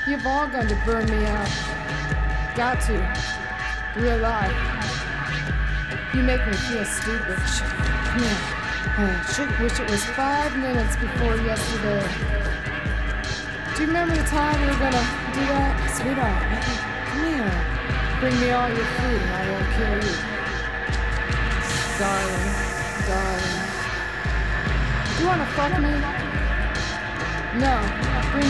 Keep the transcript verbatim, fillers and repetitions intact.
You've all gone to burn me out. Got to. Real life. You make me feel stupid. Come here. I wish it was five minutes before yesterday. Do you remember the time we were gonna do that? Sweetheart, come here. Bring me all your food and I won't kill you. Darling, darling. Do you wanna fuck me? No. Bring